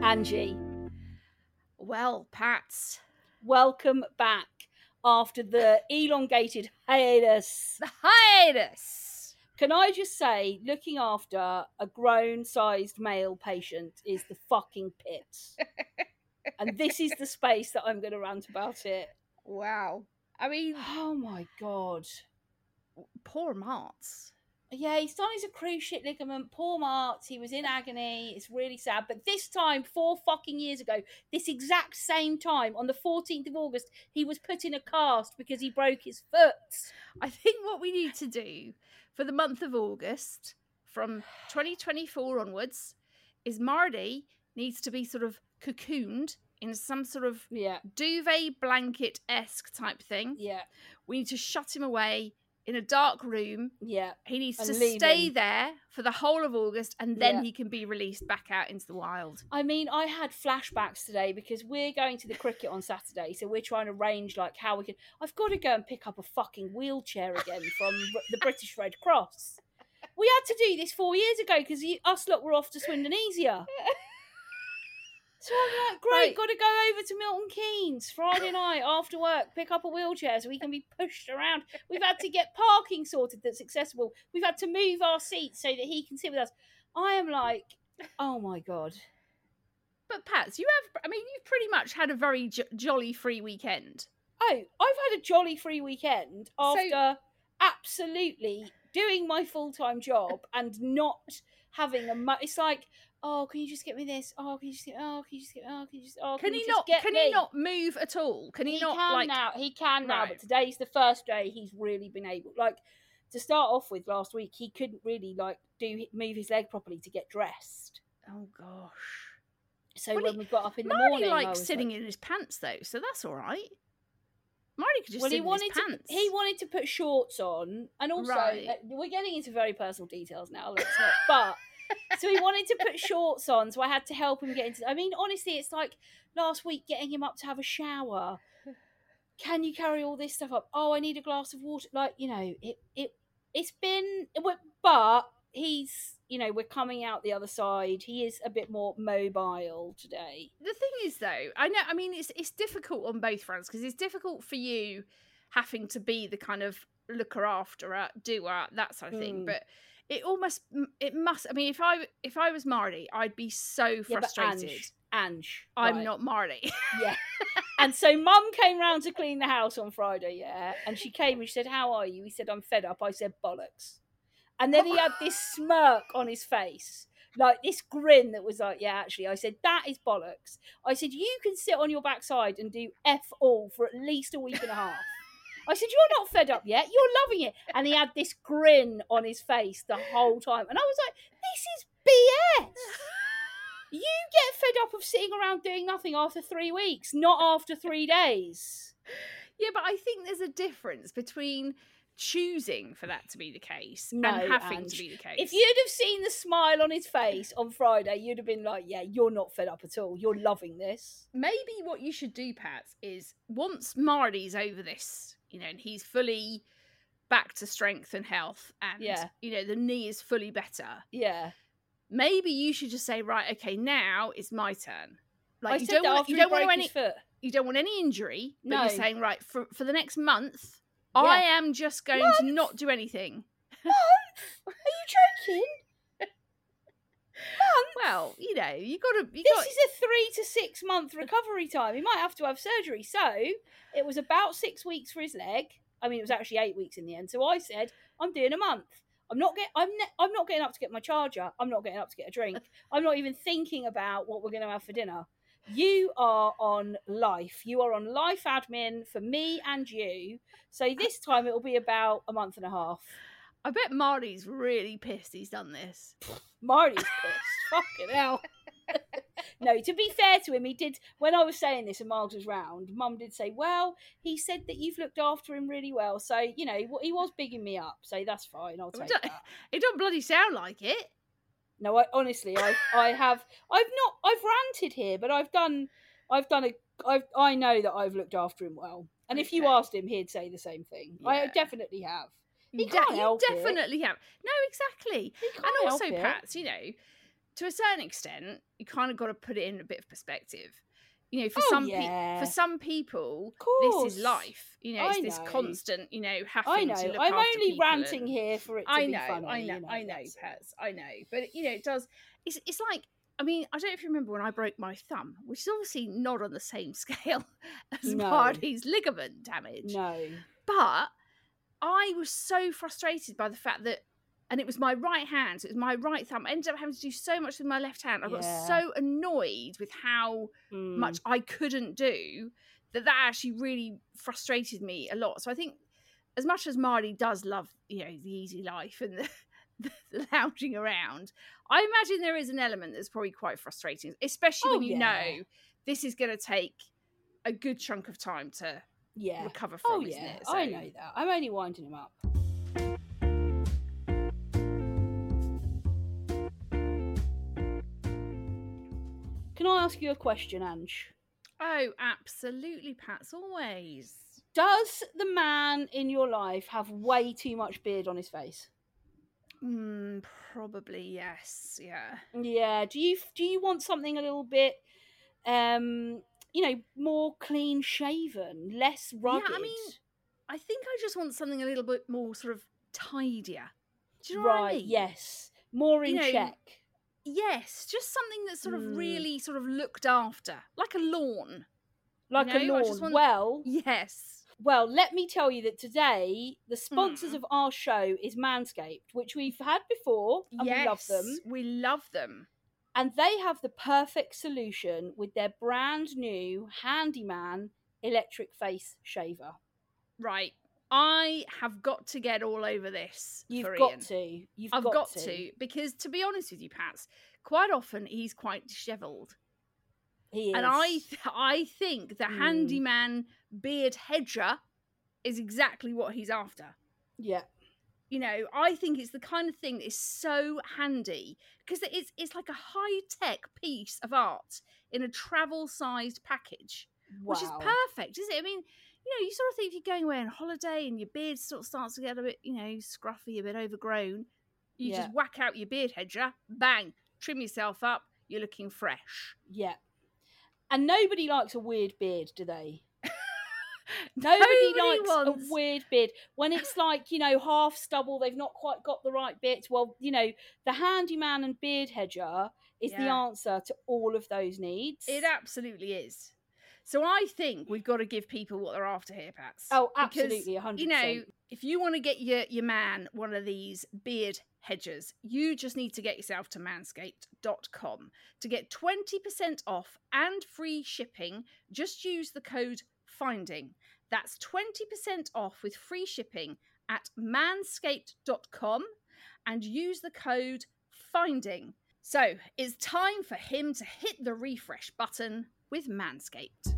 Angie, Well, Pats. welcome back after the elongated hiatus. The hiatus! Can I just say, looking after a grown-sized male patient is the fucking pits. And this is the space that I'm going to rant about it. Wow. I mean, Oh my God. poor Martz. Yeah, he's done his cruciate ligament. Poor Martz. He was in agony. It's really sad. But this time, 4 fucking years ago, this exact same time, on the 14th of August, he was put in a cast because he broke his foot. I think what we need to do for the month of August, from 2024 onwards, is Marty needs to be sort of cocooned in some sort of duvet blanket-esque type thing. Yeah. We need to shut him away in a dark room. Yeah. He needs to stay there for the whole of August, and then he can be released back out into the wild. I mean, I had flashbacks today because we're going to the cricket on Saturday, so we're trying to arrange like how we can. I've got to go and pick up a fucking wheelchair again from the British Red Cross. We had to do this 4 years ago because us lot were off to Swindon easier. So I'm like, great, got to go over to Milton Keynes Friday night after work, pick up a wheelchair so we can be pushed around. We've had to get parking sorted that's accessible. We've had to move our seats so that he can sit with us. I am like, oh my God. But Pats, you've pretty much had a very jolly free weekend. Oh, I've had a jolly free weekend after absolutely doing my full-time job and not having it's like, oh, can you just get me this? Oh, can you just get? Oh, can you just get? Oh, can you just? Oh, can he not move at all? Can he not? He can now, but today's the first day he's really been able. Like, to start off with, last week he couldn't really move his leg properly to get dressed. Oh gosh. So when we got up in the morning, Marty likes sitting in his pants though, so that's all right. Marty could just sit in his pants. He wanted to put shorts on, and also we're getting into very personal details now. Let's not. But so he wanted to put shorts on, so I had to help him get into. I mean, honestly, it's like last week getting him up to have a shower. Can you carry all this stuff up? Oh, I need a glass of water. Like, you know, it's been, but he's, you know, we're coming out the other side. He is a bit more mobile today. The thing is, though, I mean, it's difficult on both fronts because it's difficult for you having to be the kind of looker after, doer, that sort of thing. But it must. I mean, if I was Marty, I'd be so frustrated. Ange, I'm not Marty. Yeah. And so Mum came round to clean the house on Friday, and she came and she said, "How are you?" He said, "I'm fed up." I said, "Bollocks." And then he had this smirk on his face, like this grin that was like, "Yeah, actually." I said, "That is bollocks." I said, "You can sit on your backside and do F all for at least a week and a half." I said, "You're not fed up yet. You're loving it." And he had this grin on his face the whole time. And I was like, this is BS. You get fed up of sitting around doing nothing after 3 weeks, not after 3 days. Yeah, but I think there's a difference between choosing for that to be the case and having to be the case. If you'd have seen the smile on his face on Friday, you'd have been like, yeah, you're not fed up at all. You're loving this. Maybe what you should do, Pat, is once Marty's over this, you know, and he's fully back to strength and health and, you know, the knee is fully better. Yeah. Maybe you should just say, right, okay, now it's my turn. Like, you don't want any injury, but you're saying, right, for the next month, I am just going to not do anything. Month? Are you joking? Month? Well, you know, this is a 3 to 6 month recovery time. He might have to have surgery. So it was about 6 weeks for his leg. I mean, it was actually 8 weeks in the end. So I said, I'm doing a month. I'm not getting up to get my charger. I'm not getting up to get a drink. I'm not even thinking about what we're going to have for dinner. You are on life. You are on life admin for me and you. So this time it will be about a month and a half. I bet Marty's really pissed he's done this. Marty's pissed. Fucking hell. No, to be fair to him, he did, when I was saying this and Miles was round, Mum did say, well, he said that you've looked after him really well. So, you know, he was bigging me up. So that's fine. I'll take that. It don't bloody sound like it. No, I've ranted here, but I know that I've looked after him well. And if you asked him, he'd say the same thing. Yeah. I definitely have. He can't help it. Definitely have. No, exactly. And also, Pat, you know, to a certain extent, you kind of got to put it in a bit of perspective. You know, for yeah. some people, Course. this is life. You know, it's this constant, you know, having to look I'm after only people ranting here for it to be funny. I know, Pets. I know, but you know, it does. It's like, I mean, I don't know if you remember when I broke my thumb, which is obviously not on the same scale as Marty's ligament damage. No, but I was so frustrated by the fact that. And it was my right hand, so it was my right thumb. I ended up having to do so much with my left hand. I got so annoyed with how much I couldn't do that actually really frustrated me a lot. So I think as much as Marty does love, you know, the easy life and the lounging around, I imagine there is an element that's probably quite frustrating, especially when you know this is going to take a good chunk of time to recover from, isn't it? So, I know that. I'm only winding him up. Can I ask you a question, Ange? Oh, absolutely, Pats, always. Does the man in your life have way too much beard on his face? Probably, yes. Yeah. Yeah. Do you want something a little bit, you know, more clean shaven, less rugged? Yeah, I mean, I think I just want something a little bit more sort of tidier. Do you know right, what I mean? Yes. More in check. Yes, just something that's sort of really sort of looked after, like a lawn. Like a lawn. Well, yes. Well, let me tell you that today the sponsors of our show is Manscaped, which we've had before, and we love them. We love them. And they have the perfect solution with their brand new Handyman electric face shaver. Right. I have got to get all over this. You've got to. I've got to. Because to be honest with you, Pats, quite often he's quite dishevelled. He is. And I think the Handyman beard hedger is exactly what he's after. Yeah. You know, I think it's the kind of thing that is so handy because it's like a high-tech piece of art in a travel-sized package, which is perfect, isn't it? I mean, you know, you sort of think if you're going away on holiday and your beard sort of starts to get a bit, you know, scruffy, a bit overgrown, you just whack out your beard hedger, bang, trim yourself up, you're looking fresh. Yeah. And nobody likes a weird beard, do they? Nobody likes a weird beard. When it's like, you know, half stubble, they've not quite got the right bits. Well, you know, the Handyman and beard hedger is the answer to all of those needs. It absolutely is. So I think we've got to give people what they're after here, Pats. Oh, absolutely, 100%. You know, if you want to get your man one of these beard hedgers, you just need to get yourself to manscaped.com. To get 20% off and free shipping, just use the code FINDING. That's 20% off with free shipping at manscaped.com and use the code FINDING. So it's time for him to hit the refresh button with Manscaped.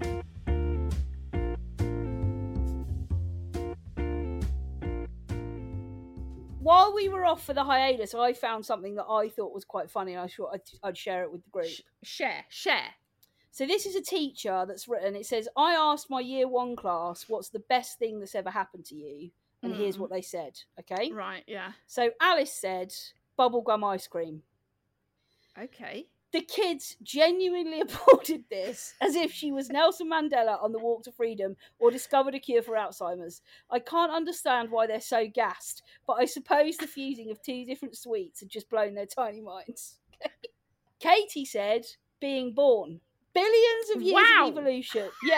While we were off for the hiatus, I found something that I thought was quite funny, and I thought I'd share it with the group. Share. So this is a teacher that's written, it says, I asked my year 1 class, what's the best thing that's ever happened to you? And here's what they said, okay? Right, yeah. So Alice said, bubblegum ice cream. Okay. The kids genuinely applauded this as if she was Nelson Mandela on the walk to freedom or discovered a cure for Alzheimer's. I can't understand why they're so gassed, but I suppose the fusing of 2 different sweets had just blown their tiny minds. Katie said, being born. Billions of years of evolution. Yeah.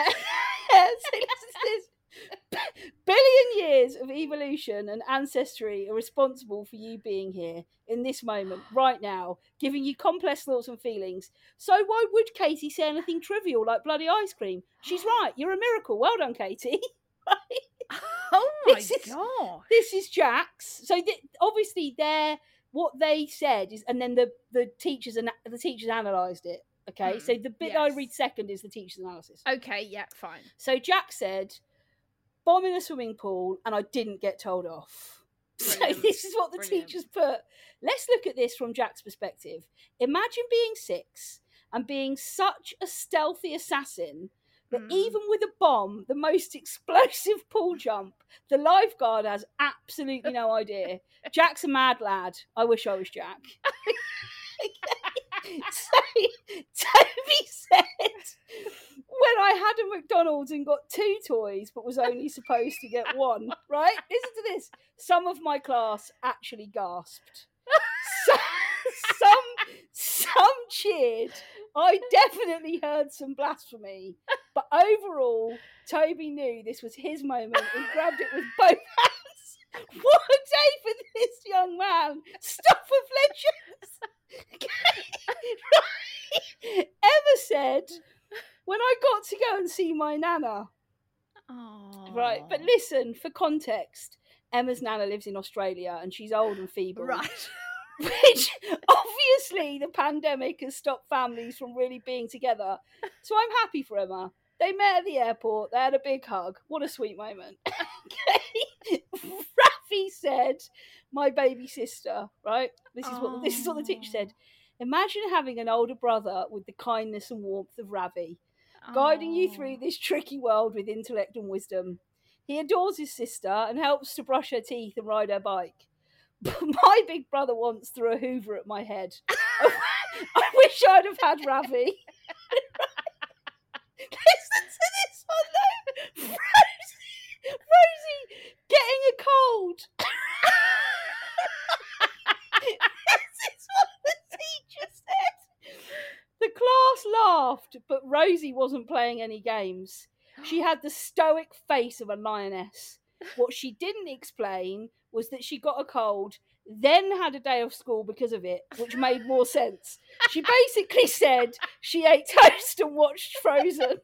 Billion years of evolution and ancestry are responsible for you being here in this moment, right now, giving you complex thoughts and feelings. So why would Katie say anything trivial like bloody ice cream? She's right. You're a miracle. Well done, Katie. Oh my God. This is Jax. So obviously what they said is, and then the teachers analysed it. Okay, so the bit I read second is the teacher's analysis. Okay, yeah, fine. So Jack said, bomb in a swimming pool, and I didn't get told off. Brilliant. So this is what the teachers put. Let's look at this from Jack's perspective. Imagine being 6 and being such a stealthy assassin that even with a bomb, the most explosive pool jump, the lifeguard has absolutely no idea. Jack's a mad lad. I wish I was Jack. So Toby said, when I had a McDonald's and got 2 toys but was only supposed to get 1, right? Listen to this. Some of my class actually gasped. Some cheered. I definitely heard some blasphemy. But overall, Toby knew this was his moment and grabbed it with both hands. What a day for this young man. Stuff of legends. Emma said, when I got to go and see my nana. Oh. Right, but listen, for context, Emma's nana lives in Australia and she's old and feeble. Right. Which, obviously, the pandemic has stopped families from really being together. So I'm happy for Emma. They met at the airport. They had a big hug. What a sweet moment. Okay. Rafi said, my baby sister, right? This is what the teacher said. Imagine having an older brother with the kindness and warmth of Ravi, guiding you through this tricky world with intellect and wisdom. He adores his sister and helps to brush her teeth and ride her bike. But my big brother once threw a Hoover at my head. I wish I'd have had Ravi. Listen to this one though. Rosie getting a cold. This is what the teacher said. The class laughed, but Rosie wasn't playing any games. She had the stoic face of a lioness. What she didn't explain was that she got a cold, then had a day off school because of it, which made more sense. She basically said she ate toast and watched Frozen.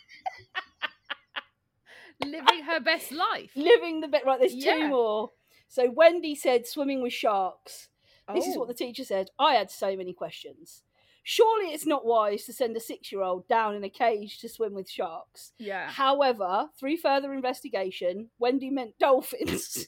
Living her best life. Living the best. Right, there's 2 more. So Wendy said swimming with sharks. This is what the teacher said. I had so many questions. Surely it's not wise to send a 6-year-old down in a cage to swim with sharks. Yeah. However, through further investigation, Wendy meant dolphins.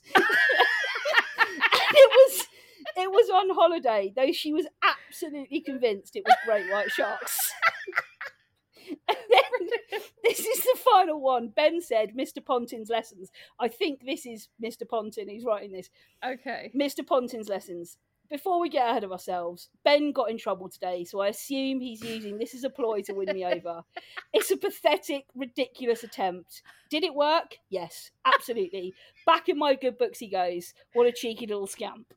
It was on holiday, though she was absolutely convinced it was great white sharks. And then, this is the final one. Ben said Mr. Pontin's lessons. I think this is Mr. Pontin who's writing this. Okay. Mr. Pontin's lessons. Before we get ahead of ourselves, Ben got in trouble today, so I assume he's using this as a ploy to win me over. It's a pathetic, ridiculous attempt. Did it work? Yes, absolutely. Back in my good books he goes. What a cheeky little scamp.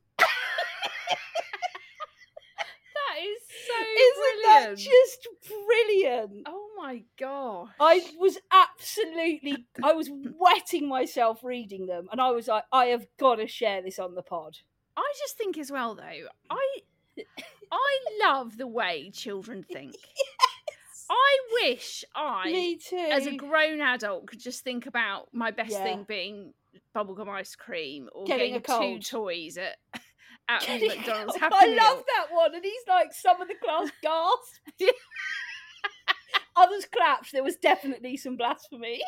That is so Isn't brilliant. that just brilliant? Oh my gosh. I was wetting myself reading them, and I was like, I have got to share this on the pod. I just think as well, though, I love the way children think. Yes. I wish Me too. as a grown adult, could just think about my best thing being bubblegum ice cream or getting 2 toys at McDonald's Happy I Meal. love that one, and he's like, some of the class gasped. Others clapped. There was definitely some blasphemy.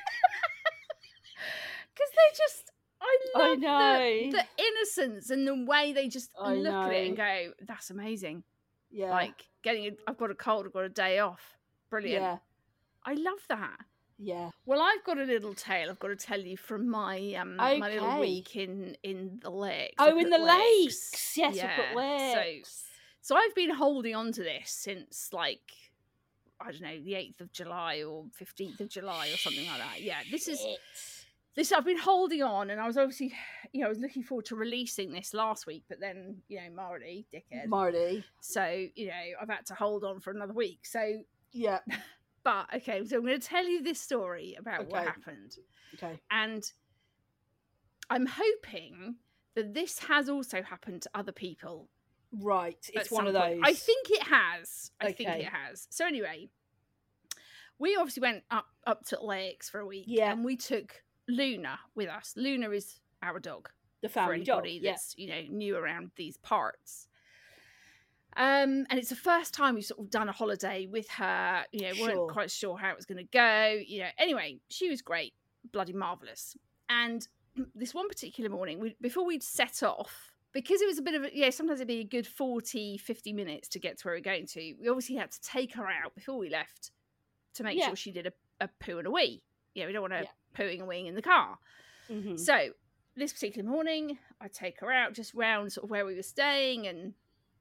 Because they just... I love know. the innocence and the way they just look know. at it and go, that's amazing. Yeah. Like, I've got a cold, I've got a day off. Brilliant. Yeah. I love that. Yeah. Well, I've got a little tale I've got to tell you from my my little week in the lakes. Oh, in the lakes. Yes, yeah. up at lakes. So I've been holding on to this since, like, I don't know, the 8th of July or 15th of July or something like that. Yeah, this I've been holding on, and I was obviously, I was looking forward to releasing this last week, but then, Marty, dickhead. Marty. So, I've had to hold on for another week. So, yeah. But, okay, so I'm going to tell you this story about what happened. Okay. And I'm hoping that this has also happened to other people. Right. It's one of those. I think it has. I think it has. So anyway, we obviously went up to Lakes for a week. Yeah. And we took Luna with us. Luna is our dog. The family for anybody dog. that's, new around these parts. And it's the first time we've sort of done a holiday with her. Weren't quite sure how it was going to go. Anyway, she was great, bloody marvelous. And this one particular morning, before we'd set off, because it was a bit of sometimes it'd be a good 40, 50 minutes to get to where we're going to. We obviously had to take her out before we left to make sure she did a poo and a wee. We don't want her pooing and weeing in the car. Mm-hmm. So this particular morning, I take her out just round sort of where we were staying, and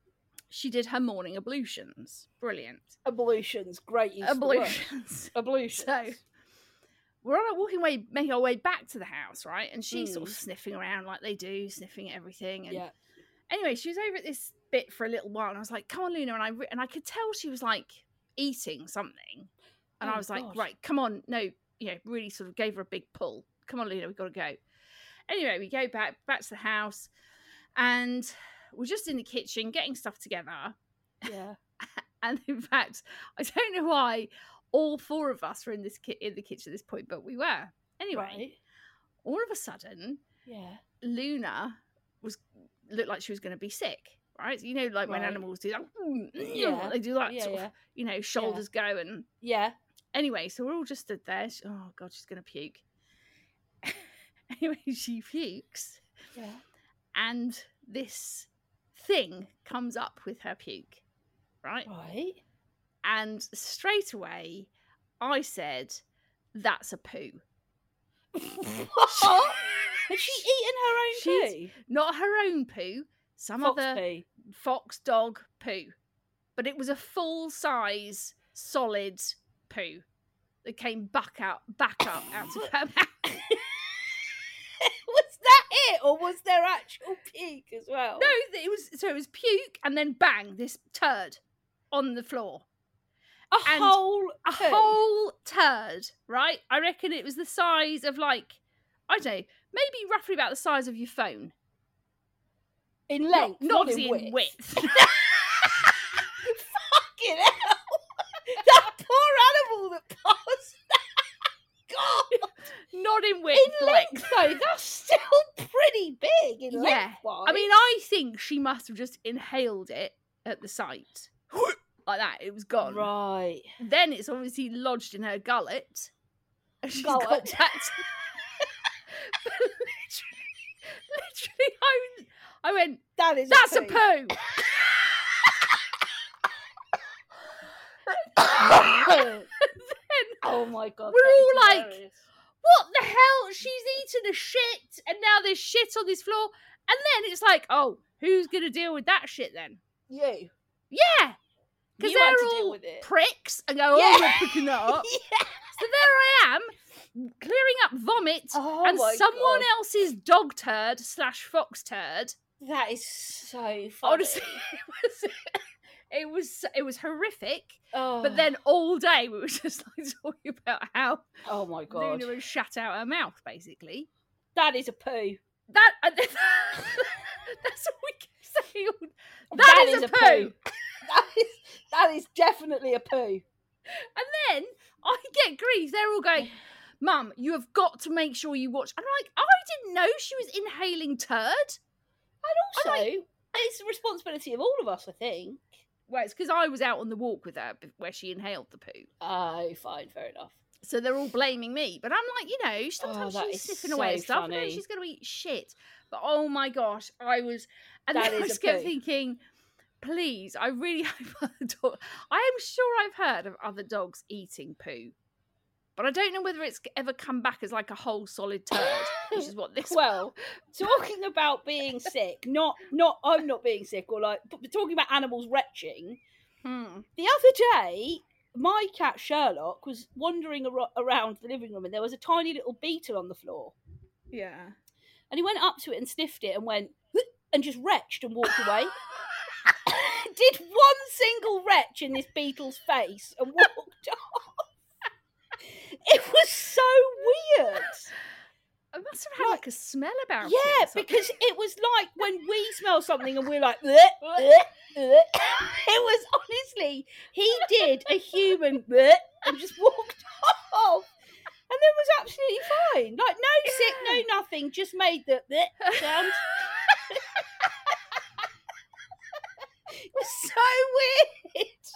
she did her morning ablutions. Brilliant. Ablutions, great use of the word. Ablutions. So we're on making our way back to the house, right? And she's sort of sniffing around like they do, sniffing at everything. And anyway, she was over at this bit for a little while, and I was like, "Come on, Luna!" And I could tell she was like eating something, and I was like, "Right, come on, no." Really sort of gave her a big pull. Come on, Luna, we've got to go. Anyway, we go back to the house, and we're just in the kitchen getting stuff together. Yeah. And in fact, I don't know why all four of us were in the kitchen at this point, but we were. Anyway, all of a sudden, Luna looked like she was going to be sick, right? You know, like when animals do that. They do that sort of, shoulders go and... Yeah. Anyway, so we're all just stood there. Oh, God, she's going to puke. Anyway, she pukes. Yeah. And this thing comes up with her puke, right? Right. And straight away, I said, "That's a poo." What? Has she eaten her own poo? Not her own poo. Some Fox other poo. fox dog poo. But it was a full-size, solid poo that came back up out of her mouth. Was that it, or was there actual puke as well? No, it was puke, and then bang, this turd on the floor. A whole turd, right? I reckon it was the size of, like, I don't know, maybe roughly about the size of your phone. In length, not in width. Fucking hell! That poor animal that passed. God! Not in width. In length, though, that's still pretty big in length-wise. I mean, I think she must have just inhaled it at the site. Like that, it was gone. Right. Then it's obviously lodged in her gullet. And she's got back to... literally, I went, that's a poo. Oh my God. We're all like, what the hell? She's eaten a shit, and now there's shit on this floor. And then it's like, oh, who's going to deal with that shit then? You. Yeah. Because they're all pricks and go, oh, we're picking that up. So there I am, clearing up vomit and someone else's dog turd / fox turd. That is so funny. Honestly, it was horrific. Oh. But then all day we were just like talking about how Luna had shat out her mouth, basically. That is a poo. That's what we keep saying. That is a poo. That is definitely a poo. And then I get grief. They're all going, Mum, you have got to make sure you watch. I'm like, I didn't know she was inhaling turd. And also, it's the responsibility of all of us, I think. Well, it's because I was out on the walk with her where she inhaled the poo. Oh, fine, fair enough. So they're all blaming me. But I'm like, sometimes she's sniffing away at stuff and then she's going to eat shit. But oh my gosh, I kept thinking, please, I really hope other dogs... I am sure I've heard of other dogs eating poo. But I don't know whether it's ever come back as like a whole solid turd, which is what this... Well, talking about being sick, I'm not being sick, or like, but talking about animals retching, the other day, my cat Sherlock was wandering around the living room and there was a tiny little beetle on the floor. Yeah. And he went up to it and sniffed it and went, and just retched and walked away. Did one single retch in this beetle's face and walked off. It was so weird. It must have had like a smell about it. Yeah, because it was like when we smell something and we're like, it was honestly, he did a human and just walked off. And it was absolutely fine. Like, no sick, no nothing, just made the sound. It was so weird.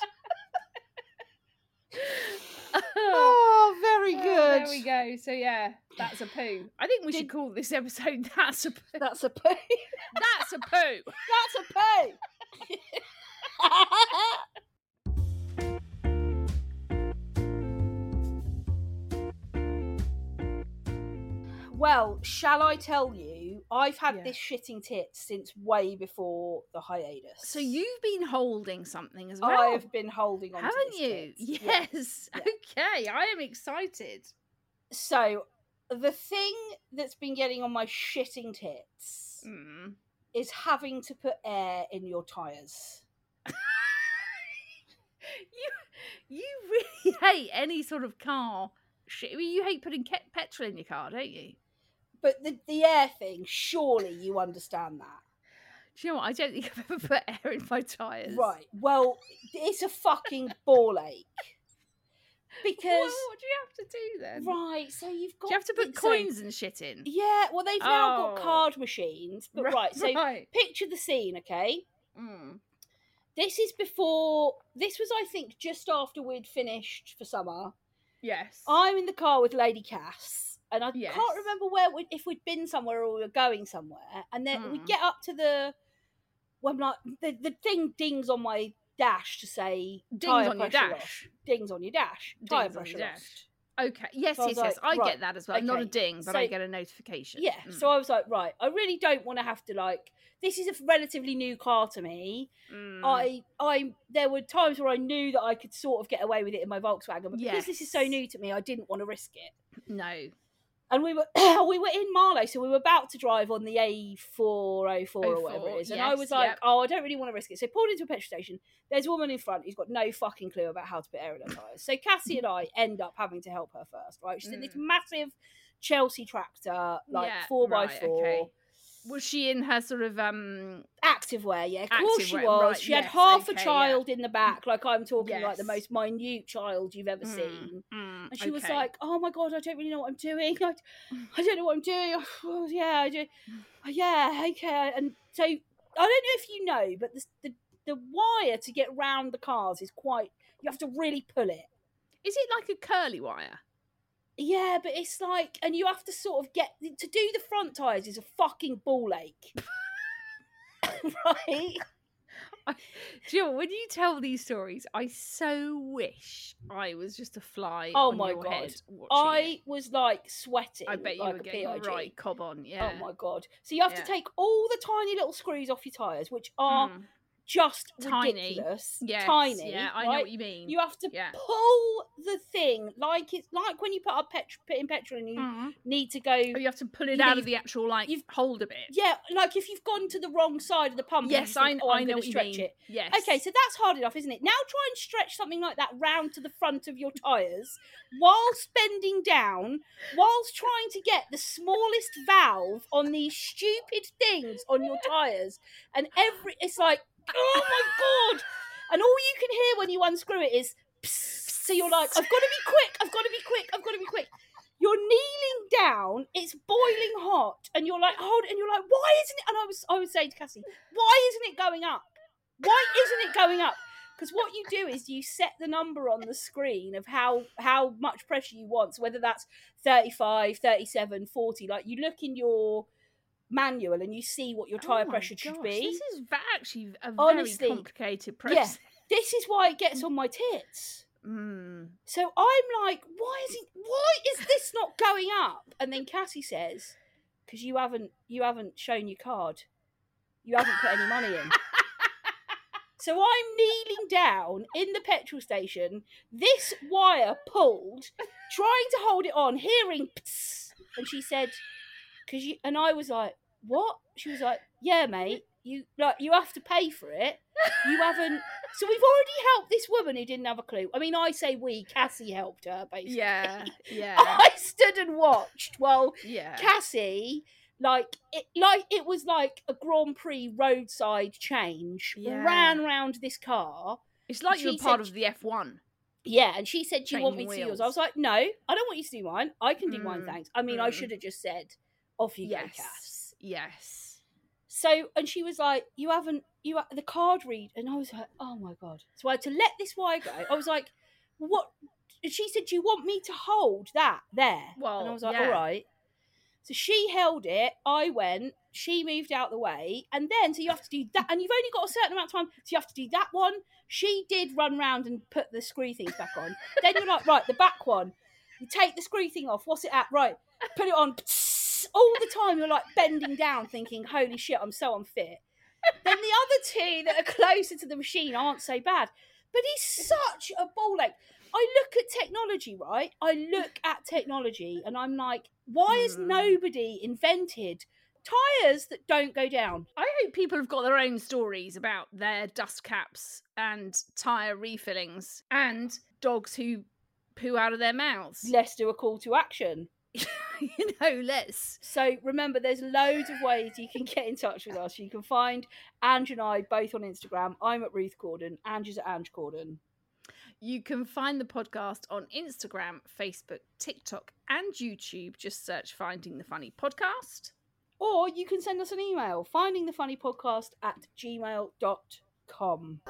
Oh, very good. There we go. So yeah, that's a poo. I think we should call this episode "That's a Poo." That's a poo. That's a poo. That's a poo. Well, shall I tell you I've had this shitting tits since way before the hiatus. So you've been holding something as well. I've been holding on, haven't to this you? tits. Yes. Yeah. Okay, I am excited. So the thing that's been getting on my shitting tits is having to put air in your tyres. You really hate any sort of car shit. I mean, you hate putting petrol in your car, don't you? But the air thing, surely you understand that. Do you know what? I don't think I've ever put air in my tyres. Right. Well, it's a fucking ball ache. Because what do you have to do then? Right, so you've got... Do you have to put coins and shit in? Yeah, well, they've now got card machines. But picture the scene, okay? This is before... This was, I think, just after we'd finished for summer. Yes. I'm in the car with Lady Cass, and I can't remember if we'd been somewhere or we were going somewhere. And then we get up to the... Well, I'm like, the thing dings on my dash to say dings on your dash. Dings on your dash. Tyre pressure lost. Okay. Yes, so yes. I get that as well. Okay. Not a ding, but I get a notification. Yeah. So I was like, right, I really don't want to have to this is a relatively new car to me. There were times where I knew that I could sort of get away with it in my Volkswagen, but because this is so new to me, I didn't want to risk it. No. And we were in Marlow, so we were about to drive on the A404 or whatever it is. And I was like, I don't really want to risk it. So I pulled into a petrol station. There's a woman in front who's got no fucking clue about how to put air in her tyres. So Cassie and I end up having to help her first, right? She's in this massive Chelsea tractor, 4x4. Okay. Was she in her sort of activewear? Yeah, of course she was. Right, she had half a child in the back, like I'm talking like the most minute child you've ever seen. And she was like, "Oh my god, I don't really know what I'm doing. I don't know what I'm doing. Oh, yeah, I do. Yeah, okay." And so I don't know if you know, but the wire to get round the cars is quite. You have to really pull it. Is it like a curly wire? Yeah, but it's like, and you have to sort of to do the front tyres is a fucking ball ache. Right? Do you know, when you tell these stories, I so wish I was just a fly on my your God. Head. I was like sweating. I bet you were getting right cob on, yeah. Oh my God. So you have to take all the tiny little screws off your tyres, which are... just ridiculous. Yes, tiny. Yeah, I know what you mean. You have to pull the thing it's like when you put in petrol and you need to go. You have to pull it out of the actual hold of it. Yeah, like if you've gone to the wrong side of the pump. Yes, I know what you stretch mean. It. Yes. Okay, so that's hard enough, isn't it? Now try and stretch something like that round to the front of your tyres whilst bending down, whilst trying to get the smallest valve on these stupid things on your tyres, and it's like. Oh my God! And all you can hear when you unscrew it is psst. So you're like, I've got to be quick, I've got to be quick. You're kneeling down, it's boiling hot, and you're like, hold it, and you're like, why isn't it? And I was saying to Cassie, why isn't it going up? Why isn't it going up? Because what you do is you set the number on the screen of how much pressure you want, so whether that's 35, 37, 40, like you look in your manual and you see what your tyre pressure should be. This is actually a very complicated process. Yeah, this is why it gets on my tits. So I'm like, why is this not going up? And then Cassie says, because you haven't shown your card. You haven't put any money in. So I'm kneeling down in the petrol station, this wire pulled, trying to hold it on, hearing pss, and she said, and I was like, what? She was like, yeah, mate, you have to pay for it. You haven't. So we've already helped this woman who didn't have a clue. I mean, I say we, Cassie helped her, basically. Yeah. I stood and watched while Cassie, it was like a Grand Prix roadside change, ran round this car. It's like you're part of the F1. Yeah, and she said, do you want me to do yours? I was like, no, I don't want you to do mine. I can do mine, thanks. I mean, I should have just said, off you go, Cass. Yes. So, and she was like, the card read, and I was like, oh my God. So I had to let this wire go. I was like, what? And she said, do you want me to hold that there? Well, and I was like, all right. So she held it, I went, she moved out the way, and then, so you have to do that, and you've only got a certain amount of time, so you have to do that one. She did run round and put the screw things back on. Then you're like, right, the back one. You take the screw thing off, what's it at? Right, put it on. all the time you're like bending down thinking, holy shit, I'm so unfit. Then the other two that are closer to the machine aren't so bad. But he's such a ball ache. I look at technology, right? I look at technology and I'm like, why has nobody invented tyres that don't go down? I hope people have got their own stories about their dust caps and tyre refillings and dogs who poo out of their mouths. Let's do a call to action. Let's. So remember, there's loads of ways you can get in touch with us. You can find Ange and I both on Instagram. I'm at Ruth Corden. Ange is at Ange Corden. You can find the podcast on Instagram, Facebook, TikTok, and YouTube. Just search Finding the Funny Podcast. Or you can send us an email, findingthefunnypodcast@gmail.com.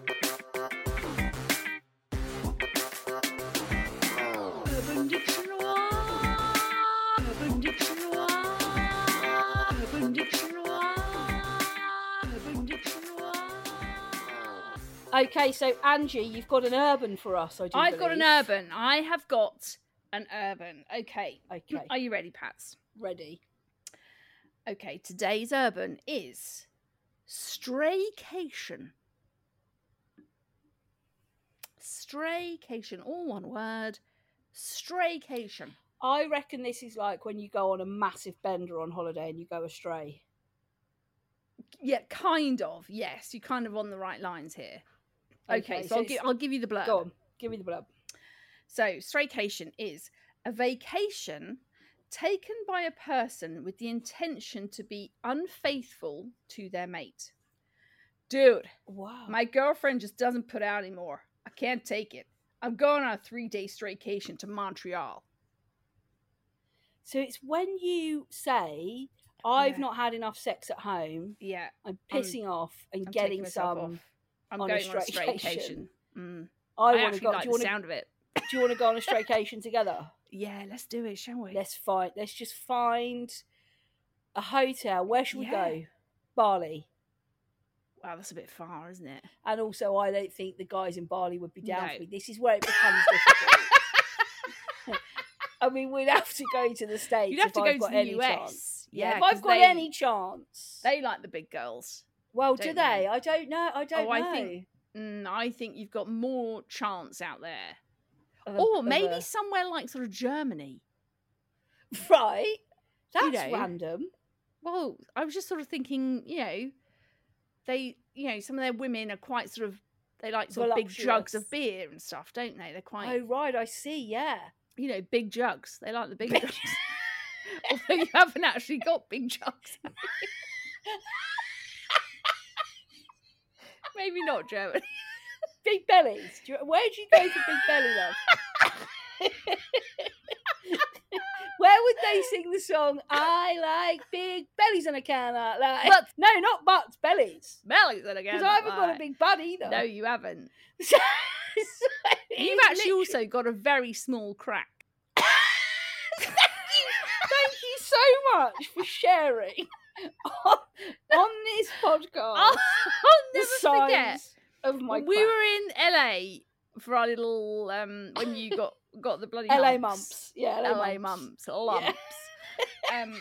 Urban Dictionary. Urban Dictionary. Urban Dictionary. Urban Dictionary. Okay, so Angie, you've got an urban for us, I've got an urban. I have got an urban. Okay. Okay. Are you ready, Pats? Ready. Okay, today's urban is straycation. Straycation, all one word. Straycation. I reckon this is like when you go on a massive bender on holiday and you go astray. Yeah, kind of. Yes, you're kind of on the right lines here. Okay, so I'll give you the blurb. Go on, give me the blurb. So, straycation is a vacation taken by a person with the intention to be unfaithful to their mate. Dude, Wow. my girlfriend just doesn't put out anymore. I can't take it. I'm going on a 3-day straycation to Montreal. So it's when you say, I've not had enough sex at home, Yeah. I'm pissing off and I'm getting taking myself some off. I'm on going a on a straycation. straycation. I I want to actually go. like Do the you sound of it. want to go on a straycation together? Yeah, let's do it, shall we? Let's just find a hotel. Where should we go? Bali. Wow, that's a bit far, isn't it? And also, I don't think the guys in Bali would be down No. for me. This is where it becomes difficult. I mean, we'd have to go to the States. You'd have to if go I've to got the any US. chance. Yeah, if I've 'cause got any chance. They like the big girls. Well, don't do they? I don't know. I don't know. I think you've got more chance out there. Of Or of maybe somewhere like sort of Germany. right. That's know. random. Well, I was just sort of thinking, they, some of their women are quite sort of, they like sort of big jugs of Voluptuous. beer and stuff, don't they? They're quite, Oh, right. I see. Yeah. big jugs. They like the big Big- jugs. Although you haven't actually got big jugs. Maybe not Germany. Big bellies. Where'd you go for big belly, love? Where would they sing the song, I like big bellies and I cannot lie? Butts. No, not butts, bellies. Bellies and again. Because I haven't got a big butt either. No, you haven't. So You've it's actually also got a very small crack. Thank you so much for sharing on this podcast I'll the never forget. size of my We crack. were in LA for our little when you got the bloody LA mumps. mumps. Yeah, LA mumps. Lumps. And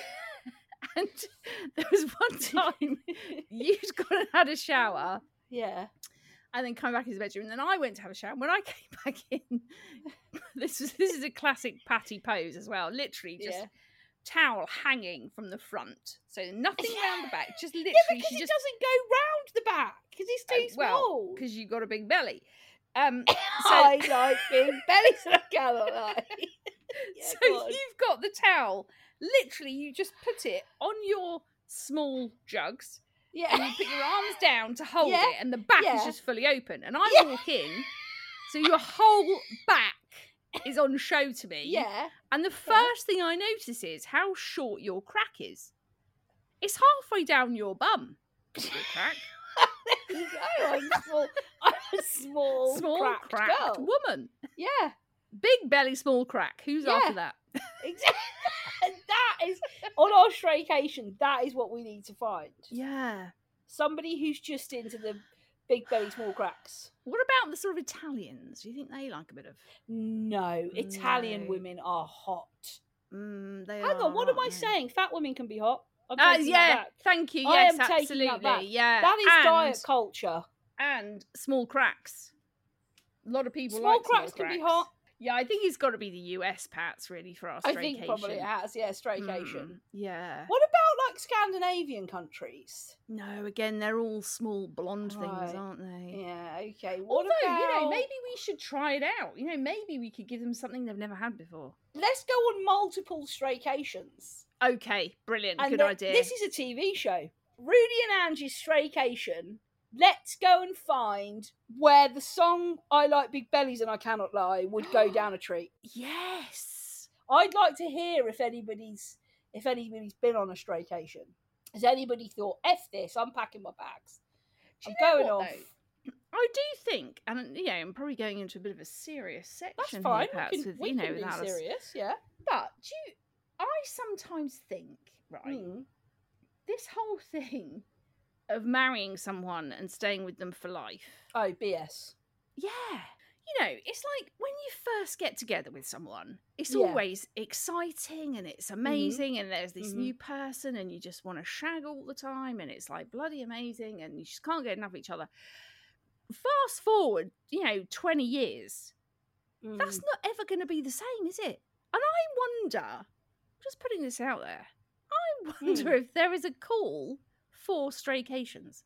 there was one time you'd gone and had a shower Yeah. and then come back into the bedroom, and then I went to have a shower. When I came back in, this is a classic Patty pose as well. Literally just towel hanging from the front, so nothing around the back. Just literally, Yeah, because she it just doesn't go round the back because it's too small. because you got a big belly. So I like big bellies and I cannot lie. Yeah, so go on. you've got the towel. Literally, you just put it on your small jugs, and Yeah. you put your arms down to hold Yeah, it, and the back is yeah. just fully open. And I Yeah. walk in, so your whole back is on show to me. Yeah. And the first thing I notice is how short your crack is. It's halfway down your bum. Your crack. There you go. I'm a small cracked girl. woman. Yeah. Big belly, small crack. Who's Yeah. after that? Exactly. And that is on our straycation. That is what we need to find. Yeah. Somebody who's just into the big belly, small cracks. What about the sort of Italians? Do you think they like a bit of... No, Italian No. women are hot. They Hang are. on, what am I aren't they? saying? Fat women can be hot. I'm taking that Yeah, back. thank you. I Yes, am taking that absolutely. back. Yeah, That is and diet culture. and small cracks. A lot of people Small like cracks small can be cracks. hot. Yeah, I think it's got to be the US Pats really for our I staycation. think probably it has. Yeah, staycation. Yeah. What about like Scandinavian countries? No, again, they're all small blonde things, Right. aren't they? Yeah. Okay. What Although, about? maybe we should try it out. Maybe we could give them something they've never had before. Let's go on multiple staycations. Okay, brilliant. And Good idea. This is a TV show. Rudy and Angie's Staycation. Let's go and find where the song "I Like Big Bellies and I Cannot Lie" would go down a treat. Yes. I'd like to hear if anybody's been on a staycation. Has anybody thought, "F this, I'm packing my bags. I'm going off." Though? I do think, and I'm probably going into a bit of a serious section. That's fine. Here, perhaps, we can be serious, yeah. But I sometimes think, right, this whole thing of marrying someone and staying with them for life. Oh, BS. Yeah. It's like when you first get together with someone, it's always exciting and it's amazing and there's this new person and you just want to shag all the time and it's like bloody amazing and you just can't get enough of each other. Fast forward, 20 years, that's not ever going to be the same, is it? And I wonder, just putting this out there, I wonder if there is a call for staycations.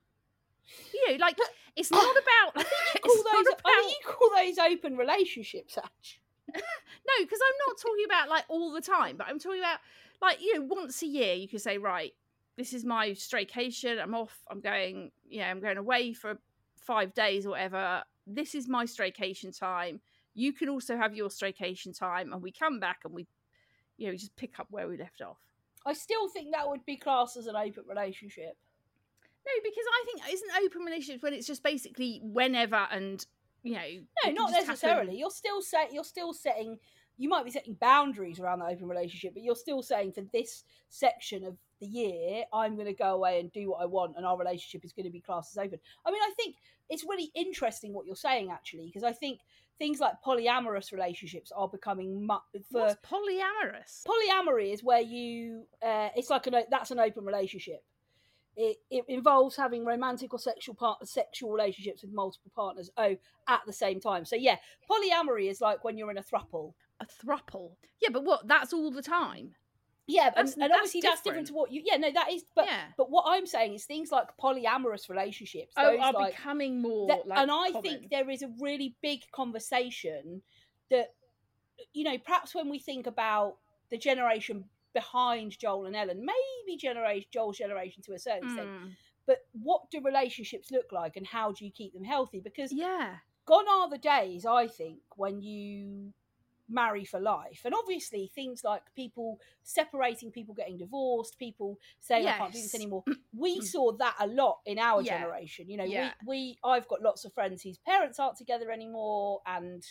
Like it's not about. I think you call those open relationships, Ash. No, because I'm not talking about like all the time, but I'm talking about like once a year. You could say, right, this is my staycation. I'm off. I'm going. I'm going away for 5 days or whatever. This is my staycation time. You can also have your staycation time, and we come back and we just pick up where we left off. I still think that would be classed as an open relationship. No, because I think isn't open relationships when it's just basically whenever and No, not necessarily. You're still setting. You might be setting boundaries around the open relationship, but you're still saying for this section of the year, I'm going to go away and do what I want, and our relationship is going to be classed as open. I mean, I think it's really interesting what you're saying actually, because I think things like polyamorous relationships are becoming What's polyamorous? Polyamory is where you. It's like that's an open relationship. It involves having romantic or sexual relationships with multiple partners at the same time. So yeah, polyamory is like when you're in a throuple. A throuple? Yeah, but what? That's all the time. Yeah, and obviously that's different to what you. Yeah, no, that is. But what I'm saying is things like polyamorous relationships. Are becoming more. And I think there is a really big conversation that perhaps when we think about the generation behind Joel and Ellen, maybe Joel's generation to a certain extent, but what do relationships look like and how do you keep them healthy? Because gone are the days, I think, when you marry for life, and obviously things like people separating, people getting divorced, people saying I can't do this anymore. We saw that a lot in our generation. I've got lots of friends whose parents aren't together anymore, and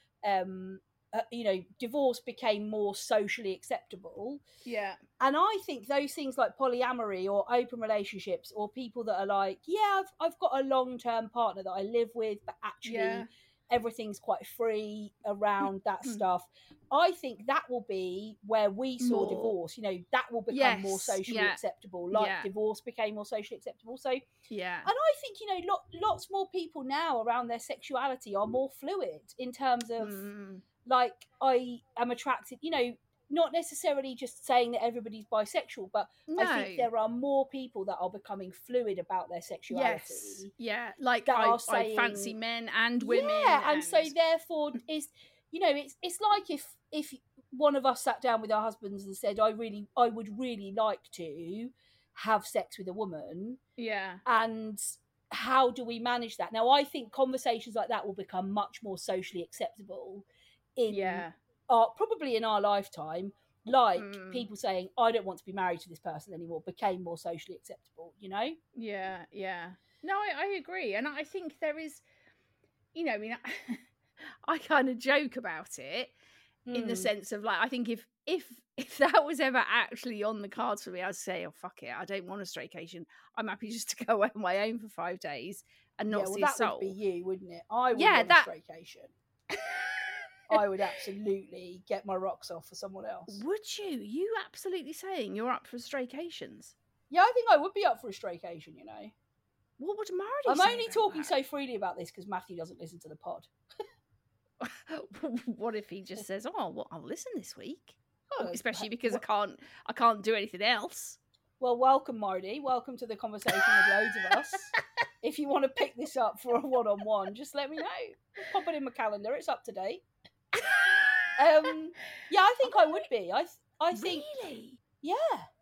divorce became more socially acceptable. Yeah. And I think those things like polyamory or open relationships, or people that are like, I've got a long-term partner that I live with, but actually everything's quite free around that stuff. I think that will be where we saw divorce. That will become more socially acceptable, like divorce became more socially acceptable. So, and I think, lots more people now around their sexuality are more fluid in terms of like, I am attracted, not necessarily just saying that everybody's bisexual, but I think there are more people that are becoming fluid about their sexuality. Like I fancy men and women. And so therefore it's like if one of us sat down with our husbands and said, I would really like to have sex with a woman. Yeah. And how do we manage that? Now, I think conversations like that will become much more socially acceptable probably in our lifetime, like people saying, I don't want to be married to this person anymore, became more socially acceptable, No, I agree. And I think there is, I kind of joke about it in the sense of like, I think if that was ever actually on the cards for me, I'd say, oh fuck it, I don't want a staycation. I'm happy just to go away on my own for 5 days and not see a soul. That would be you, wouldn't it? I would want a staycation. I would absolutely get my rocks off for someone else. Would you? You absolutely saying you're up for staycations? Yeah, I think I would be up for a staycation, you know. What would Marty I'm say only about talking that? so freely about this because Matthew doesn't listen to the pod. What if he just says, "Oh, well, I'll listen this week," Oh, especially because I can't do anything else. Well, welcome, Marty. Welcome to the conversation with loads of us. If you want to pick this up for a one-on-one, just let me know. Pop it in my calendar. It's up to date. Yeah, I think I would be. I think. Really? Yeah.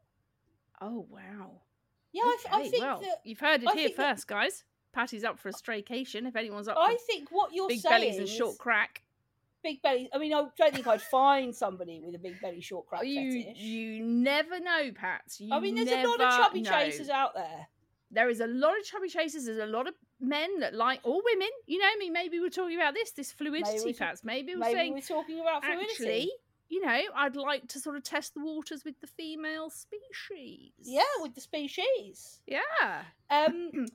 Oh wow. Yeah, Okay, I think well, that you've heard it I here think that- first, guys. Patty's up for a staycation. If anyone's up I for think what you're big saying bellies and short is crack, big belly. I mean, I don't think I'd find somebody with a big belly, short crack you fetish. you never know, Pats. I mean, there's a lot of chubby chasers out there. There is a lot of chubby chasers. There's a lot of men that like, or women. You know, I mean, maybe we're talking about this fluidity, Pats. Maybe we're talking about fluidity. Actually, you know, I'd like to sort of test the waters with the female species. Yeah, with the species. Yeah. Yeah, I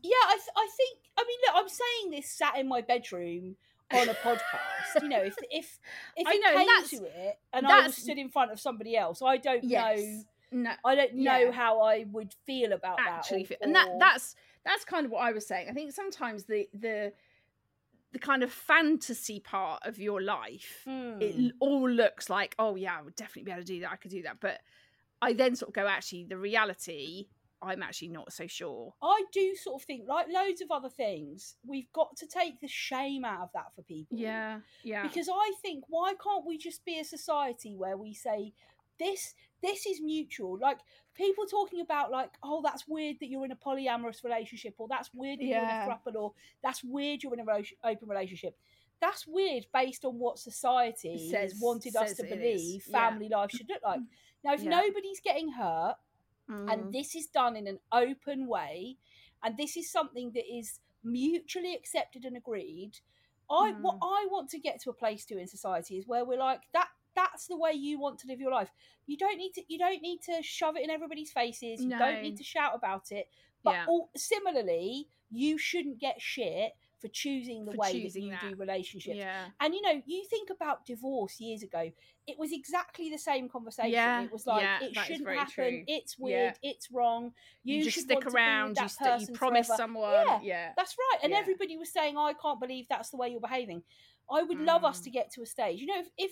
think. I mean, look, I'm saying this sat in my bedroom on a podcast. You know, if it came to it, and I was stood in front of somebody else, I don't know. No, I don't know how I would feel about that. And that's kind of what I was saying. I think sometimes the kind of fantasy part of your life, it all looks like, oh yeah, I would definitely be able to do that. I could do that, but I then sort of go, actually, the reality, I'm actually not so sure. I do sort of think, like loads of other things, we've got to take the shame out of that for people. Yeah. Because I think, why can't we just be a society where we say, this is mutual? Like, people talking about, like, oh, that's weird that you're in a polyamorous relationship, or that's weird that you're in a throuple, or that's weird you're in an open relationship. That's weird based on what society has wanted us to believe family life should look like. Now, if nobody's getting hurt, and this is done in an open way, and this is something that is mutually accepted and agreed, what I want to get to a place to in society is where we're like, that's the way you want to live your life. You don't need to shove it in everybody's faces. You don't need to shout about it. But similarly, you shouldn't get shit for choosing the way that you do relationships. And you know, you think about divorce years ago, it was exactly the same conversation. It was like, it shouldn't happen. True. It's weird. It's wrong. You just should stick around. You promise someone. Yeah, that's right. And everybody was saying, I can't believe that's the way you're behaving. I would love us to get to a stage. You know, if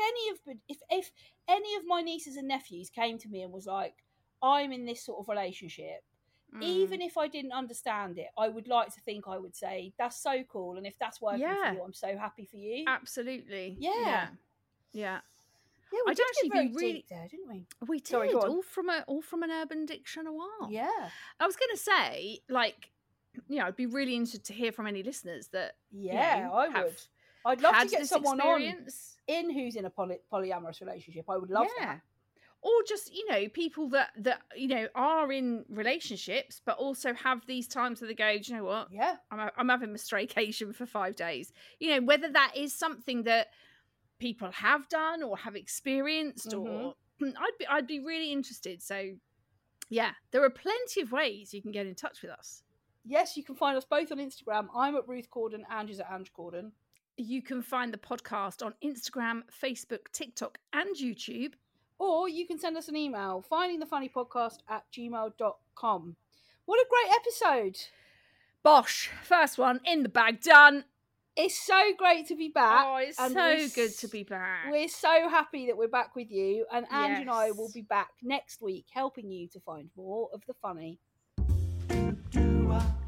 any of my nieces and nephews came to me and was like, I'm in this sort of relationship, even if I didn't understand it, I would like to think I would say, that's so cool, and if that's working for you, I'm so happy for you. Absolutely. Yeah, we I'd actually be really deep there, didn't we? We did. Sorry, all from an Urban Dictionary. Yeah. I was going to say, like, you know, I'd be really interested to hear from any listeners that I would. I'd love to get someone in who's in a polyamorous relationship. I would love that. Or just, you know, people that you know are in relationships, but also have these times where they go, do you know what? Yeah, I'm having a staycation for 5 days. You know, whether that is something that people have done or have experienced, or I'd be really interested. So, yeah, there are plenty of ways you can get in touch with us. Yes, you can find us both on Instagram. I'm at Ruth Corden, Angie's at Ange Corden. You can find the podcast on Instagram, Facebook, TikTok, and YouTube. Or you can send us an email, findingthefunnypodcast@gmail.com. What a great episode. Bosh. First one in the bag, done. It's so great to be back. Oh, it's so good to be back. We're so happy that we're back with you. And Ange and I will be back next week, helping you to find more of the funny.